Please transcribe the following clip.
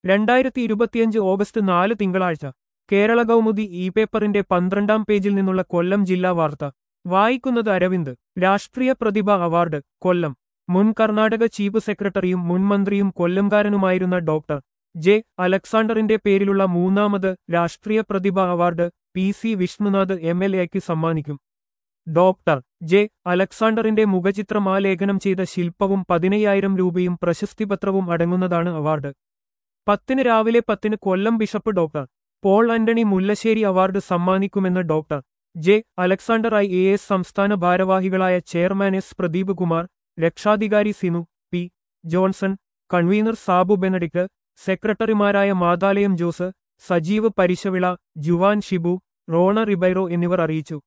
2025 August 4 തിങ്കളാഴ്ച Kerala Kaumudi E പേപ്പറിന്റെ 12-ാം പേജിൽ നിന്നുള്ള കൊല്ലം ജില്ലാ വാർത്ത വായിക്കുന്നത് അരവിന്ദ്. രാഷ്ട്രീയ പ്രതിഭ അവാർഡ് കൊല്ലം. മുൻ കർണാടക ചീഫ് സെക്രട്ടറിയും മുൻ മന്ത്രിയും കൊല്ലംകാരനുമായിരുന്ന ഡോക്ടർ ജെ അലക്സാണ്ടറിന്റെ പേരിലുള്ള 3ാമത് രാഷ്ട്രീയ പ്രതിഭ അവാർഡ് പി.സി. വിഷ്ണുനാഥ് എം.എൽ.എക്ക് സമ്മാനിക്കും. ഡോക്ടർ ജെ അലക്സാണ്ടറിന്റെ മുഖചിത്രം ആലേഖനം ചെയ്ത ശില്പവും 15,000 രൂപയും പ്രശസ്തിപത്രവും അടങ്ങുന്നതാണ് അവാർഡ്. 10 രാവിലെ 10 Kollam bishop doctor Paul Antony Mullassery award സമ്മാനിക്കുമെന്ന് ഡോക്ടർ ജെ അലക്സാണ്ടർ IAS സംസ്ഥാന ഭാരവാഹികളായ ചെയർമാൻ എസ് പ്രദീപ് കുമാർ, രക്ഷാധികാരി Sinu P Johnson, convener Sabu Benedict, സെക്രട്ടറിമാരായ മാതാലയം ജോസ്, സജീവ് പരിശവിള, ജുവാൻ ഷിബു, റോണ റിബൈറോ എന്നിവർ അറിയിച്ചു.